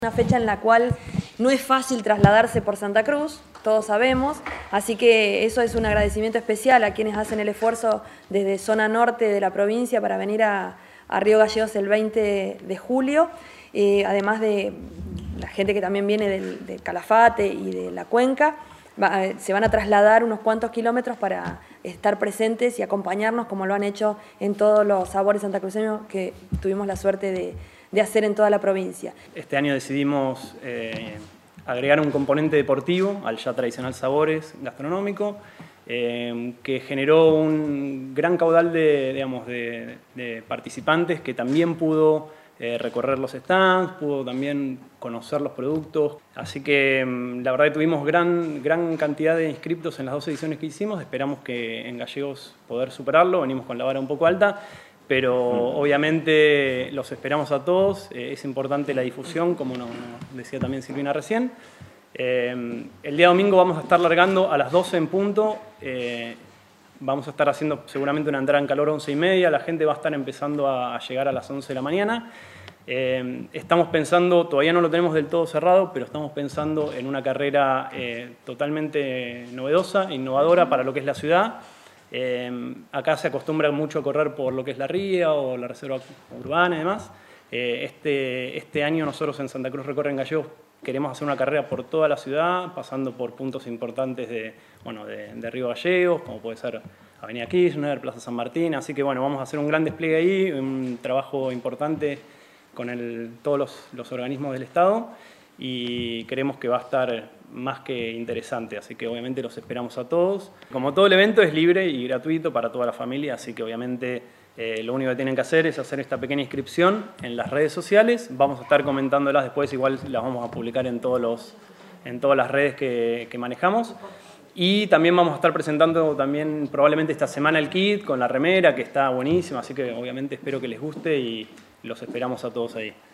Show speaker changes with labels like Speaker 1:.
Speaker 1: Una fecha en la cual no es fácil trasladarse por Santa Cruz, todos sabemos, así que eso es un agradecimiento especial a quienes hacen el esfuerzo desde zona norte de la provincia para venir a Río Gallegos el 20 de julio, además de la gente que también viene del Calafate y de la Cuenca. Se van a trasladar unos cuantos kilómetros para estar presentes y acompañarnos como lo han hecho en todos los sabores santacruceños que tuvimos la suerte de hacer en toda la provincia.
Speaker 2: Este año decidimos agregar un componente deportivo al ya tradicional sabores gastronómico, que generó un gran caudal de participantes que también pudo recorrer los stands, pudo también conocer los productos. Así que la verdad que tuvimos gran cantidad de inscriptos en las 2 ediciones que hicimos. Esperamos que en Gallegos poder superarlo. Venimos con la vara un poco alta, pero obviamente los esperamos a todos. Es importante la difusión, como nos decía también Silvina recién. El día domingo vamos a estar largando a las 12 en punto. Vamos a estar haciendo seguramente una entrada en calor 11:30. La gente va a estar empezando a llegar a las 11 de la mañana. Estamos pensando, todavía no lo tenemos del todo cerrado, pero estamos pensando en una carrera totalmente novedosa, innovadora para lo que es la ciudad. Acá se acostumbra mucho a correr por lo que es la ría o la reserva urbana y demás. Este año nosotros en Santa Cruz Recorre en Gallegos queremos hacer una carrera por toda la ciudad, pasando por puntos importantes de Río Gallegos, como puede ser Avenida Kirchner, Plaza San Martín. Así que bueno, vamos a hacer un gran despliegue ahí, un trabajo importante con todos los organismos del Estado, y creemos que va a estar más que interesante, así que obviamente los esperamos a todos. Como todo el evento es libre y gratuito para toda la familia, así que obviamente lo único que tienen que hacer es hacer esta pequeña inscripción en las redes sociales. Vamos a estar comentándolas después, igual las vamos a publicar en todas las redes que manejamos. Y también vamos a estar presentando también probablemente esta semana el kit con la remera, que está buenísima, así que obviamente espero que les guste y los esperamos a todos ahí.